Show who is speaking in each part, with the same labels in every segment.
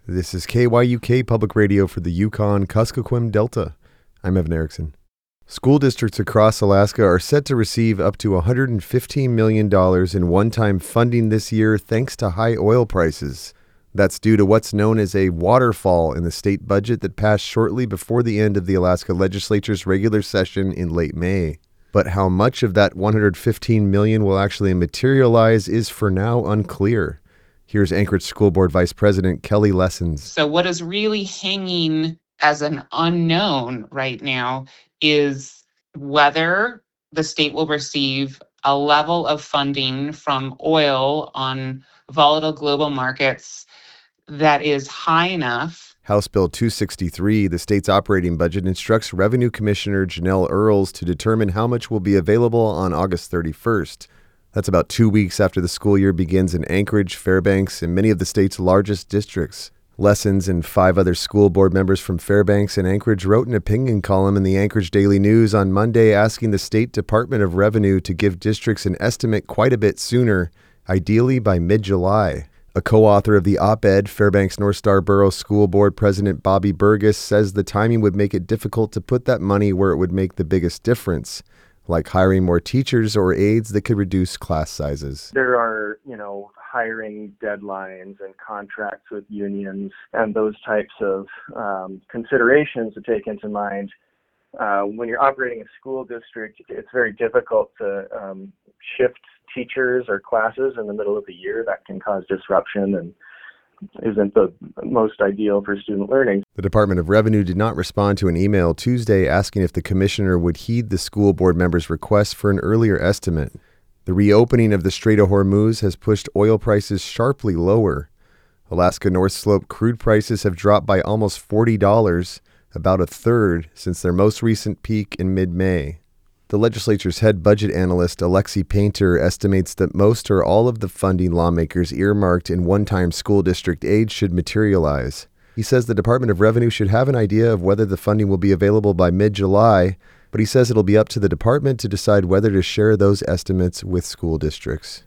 Speaker 1: This is KYUK Public Radio for the Yukon-Kuskokwim Delta. I'm Evan Erickson. School districts across Alaska are set to receive up to $115 million in one-time funding this year thanks to high oil prices. That's due to what's known as a waterfall in the state budget that passed shortly before the end of the Alaska Legislature's regular session in late May. But how much of that $115 million will actually materialize is for now unclear. Here's Anchorage School Board Vice President Kelly Lessons.
Speaker 2: So what is really hanging as an unknown right now is whether the state will receive a level of funding from oil on volatile global markets that is high enough.
Speaker 1: House Bill 263, the state's operating budget, instructs Revenue Commissioner Janelle Earls to determine how much will be available on August 31st. That's about 2 weeks after the school year begins in Anchorage, Fairbanks, and many of the state's largest districts. Lessons and 5 other school board members from Fairbanks and Anchorage wrote an opinion column in the Anchorage Daily News on Monday asking the State Department of Revenue to give districts an estimate quite a bit sooner, ideally by mid-July. A co-author of the op-ed, Fairbanks North Star Borough School Board President Bobby Burgess says the timing would make it difficult to put that money where it would make the biggest difference, like hiring more teachers or aides that could reduce class sizes.
Speaker 3: There are, hiring deadlines and contracts with unions and those types of considerations to take into mind. When you're operating a school district, it's very difficult to shift teachers or classes in the middle of the year. That can cause disruption and isn't the most ideal for student learning.
Speaker 1: The Department of Revenue did not respond to an email Tuesday asking if the commissioner would heed the school board members' request for an earlier estimate. The reopening of the Strait of Hormuz has pushed oil prices sharply lower. Alaska North Slope crude prices have dropped by almost $40, about a third, since their most recent peak in mid-May. The legislature's head budget analyst, Alexi Painter, estimates that most or all of the funding lawmakers earmarked in one-time school district aid should materialize. He says the Department of Revenue should have an idea of whether the funding will be available by mid-July, but he says it'll be up to the department to decide whether to share those estimates with school districts.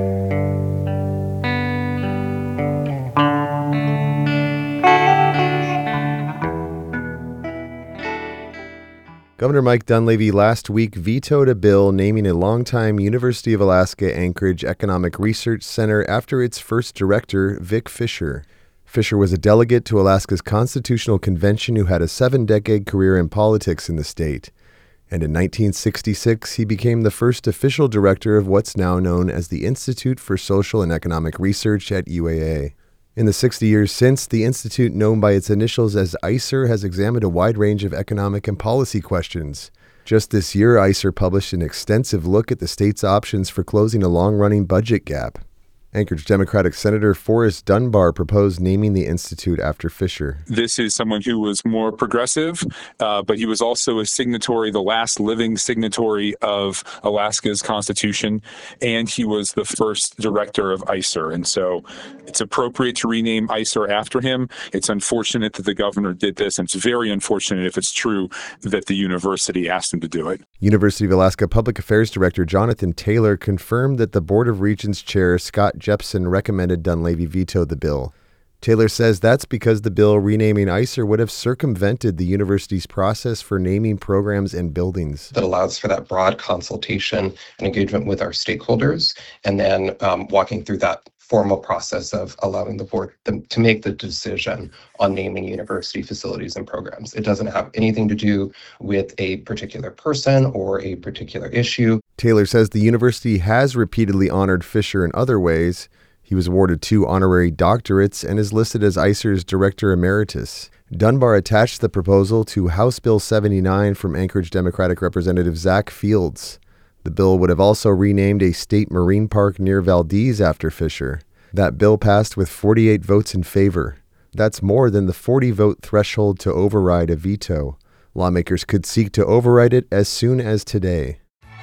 Speaker 1: Governor Mike Dunleavy last week vetoed a bill naming a longtime University of Alaska Anchorage Economic Research Center after its first director, Vic Fisher. Fisher was a delegate to Alaska's Constitutional Convention who had a 7-decade career in politics in the state. And in 1966, he became the first official director of what's now known as the Institute for Social and Economic Research at UAA. In the 60 years since, the institute, known by its initials as ICER, has examined a wide range of economic and policy questions. Just this year, ICER published an extensive look at the state's options for closing a long-running budget gap. Anchorage Democratic Senator Forrest Dunbar proposed naming the institute after Fisher.
Speaker 4: This is someone who was more progressive, but he was also a signatory, the last living signatory of Alaska's Constitution, and he was the first director of ICER. And so it's appropriate to rename ICER after him. It's unfortunate that the governor did this, and it's very unfortunate if it's true that the university asked him to do it.
Speaker 1: University of Alaska Public Affairs Director Jonathan Taylor confirmed that the Board of Regents Chair Scott Jepson recommended Dunleavy veto the bill. Taylor says that's because the bill renaming ICER would have circumvented the university's process for naming programs and buildings.
Speaker 5: That allows for that broad consultation and engagement with our stakeholders, and then walking through that formal process of allowing the board to make the decision on naming university facilities and programs. It doesn't have anything to do with a particular person or a particular issue.
Speaker 1: Taylor says the university has repeatedly honored Fisher in other ways. He was awarded 2 honorary doctorates and is listed as ICER's Director Emeritus. Dunbar attached the proposal to House Bill 79 from Anchorage Democratic Representative Zach Fields. The bill would have also renamed a state marine park near Valdez after Fisher. That bill passed with 48 votes in favor. That's more than the 40-vote threshold to override a veto. Lawmakers could seek to override it as soon as today.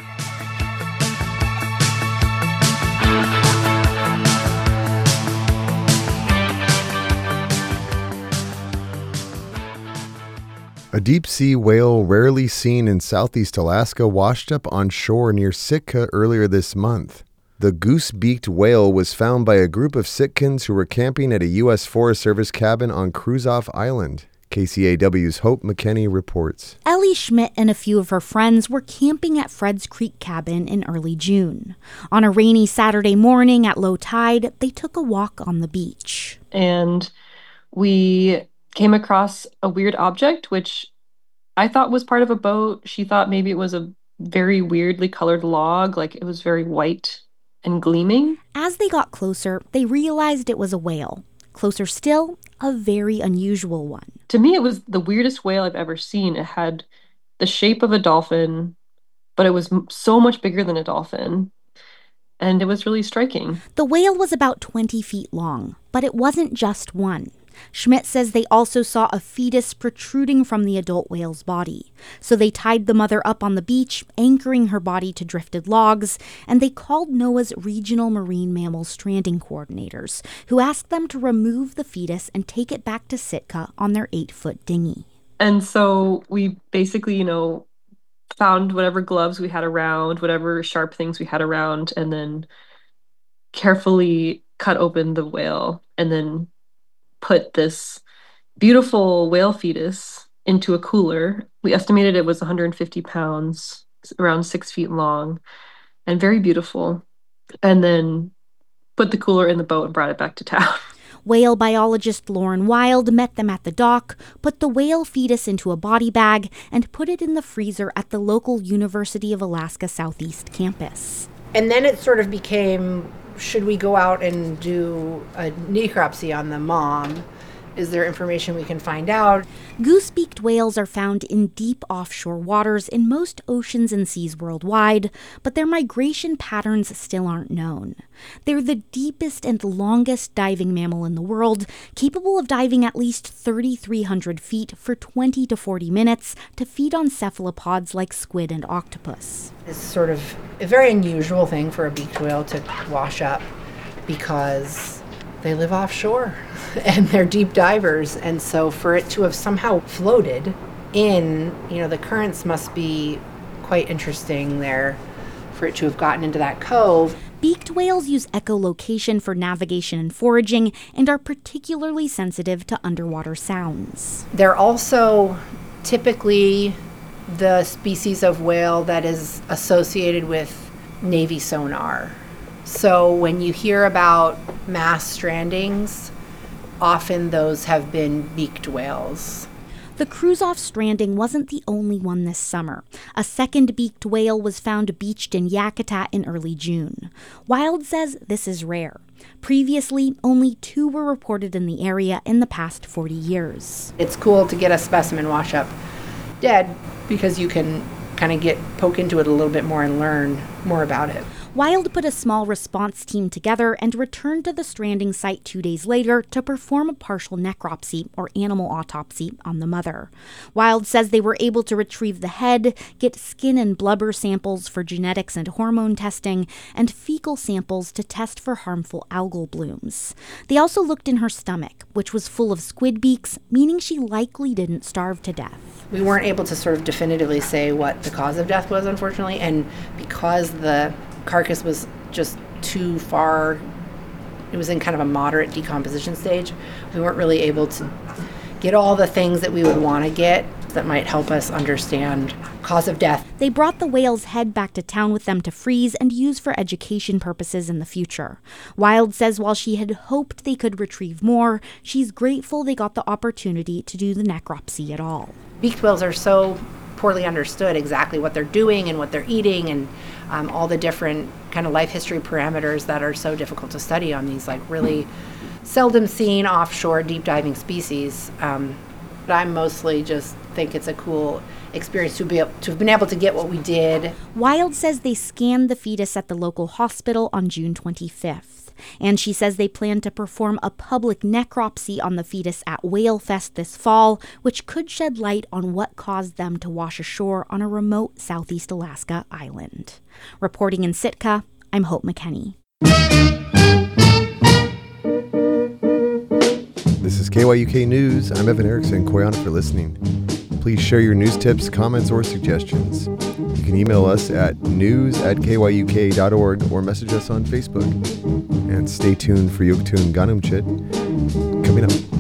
Speaker 1: A deep-sea whale rarely seen in southeast Alaska washed up on shore near Sitka earlier this month. The goose-beaked whale was found by a group of Sitkans who were camping at a U.S. Forest Service cabin on Kruzof Island. KCAW's Hope McKenney reports.
Speaker 6: Ellie Schmidt and a few of her friends were camping at Fred's Creek Cabin in early June. On a rainy Saturday morning at low tide, they took a walk on the beach.
Speaker 7: And we came across a weird object, which I thought was part of a boat. She thought maybe it was a very weirdly colored log, like it was very white and gleaming.
Speaker 6: As they got closer, they realized it was a whale. Closer still, a very unusual one.
Speaker 7: To me, it was the weirdest whale I've ever seen. It had the shape of a dolphin, but it was so much bigger than a dolphin. And it was really striking.
Speaker 6: The whale was about 20 feet long, but it wasn't just one. Schmidt says they also saw a fetus protruding from the adult whale's body. So they tied the mother up on the beach, anchoring her body to drifted logs, and they called NOAA's regional marine mammal stranding coordinators, who asked them to remove the fetus and take it back to Sitka on their 8-foot dinghy.
Speaker 7: And so we basically, found whatever gloves we had around, whatever sharp things we had around, and then carefully cut open the whale and then put this beautiful whale fetus into a cooler. We estimated it was 150 pounds, around 6 feet long, and very beautiful. And then put the cooler in the boat and brought it back to town.
Speaker 6: Whale biologist Lauren Wild met them at the dock, put the whale fetus into a body bag, and put it in the freezer at the local University of Alaska Southeast campus.
Speaker 8: And then it sort of became, should we go out and do a necropsy on the mom? Is there information we can find out?
Speaker 6: Goose-beaked whales are found in deep offshore waters in most oceans and seas worldwide, but their migration patterns still aren't known. They're the deepest and longest diving mammal in the world, capable of diving at least 3,300 feet for 20 to 40 minutes to feed on cephalopods like squid and octopus.
Speaker 8: It's sort of a very unusual thing for a beaked whale to wash up because they live offshore and they're deep divers. And so for it to have somehow floated in, the currents must be quite interesting there for it to have gotten into that cove.
Speaker 6: Beaked whales use echolocation for navigation and foraging and are particularly sensitive to underwater sounds.
Speaker 8: They're also typically the species of whale that is associated with Navy sonar. So when you hear about mass strandings, often those have been beaked whales.
Speaker 6: The Kruzof stranding wasn't the only one this summer. A second beaked whale was found beached in Yakutat in early June. Wild says this is rare. Previously, only 2 were reported in the area in the past 40 years.
Speaker 8: It's cool to get a specimen wash up dead because you can kind of poke into it a little bit more and learn more about it.
Speaker 6: Wild put a small response team together and returned to the stranding site 2 days later to perform a partial necropsy, or animal autopsy, on the mother. Wild says they were able to retrieve the head, get skin and blubber samples for genetics and hormone testing, and fecal samples to test for harmful algal blooms. They also looked in her stomach, which was full of squid beaks, meaning she likely didn't starve to death.
Speaker 8: We weren't able to sort of definitively say what the cause of death was, unfortunately, and because the carcass was just too far, it was in kind of a moderate decomposition stage, we weren't really able to get all the things that we would want to get that might help us understand cause of death.
Speaker 6: They brought the whale's head back to town with them to freeze and use for education purposes in the future. Wild says while she had hoped they could retrieve more, she's grateful they got the opportunity to do the necropsy at all.
Speaker 8: Beaked whales are so poorly understood exactly what they're doing and what they're eating and all the different kind of life history parameters that are so difficult to study on these really seldom seen offshore deep diving species. But I mostly just think it's a cool experience to have been able to get what we did.
Speaker 6: Wild says they scanned the fetus at the local hospital on June 25th. And she says they plan to perform a public necropsy on the fetus at Whale Fest this fall, which could shed light on what caused them to wash ashore on a remote Southeast Alaska island. Reporting in Sitka, I'm Hope McKenney.
Speaker 1: This is KYUK News. I'm Evan Erickson. Koyana for listening. Please share your news tips, comments, or suggestions. You can email us at news@kyuk.org or message us on Facebook. And stay tuned for Yogtun Ganumchit coming up.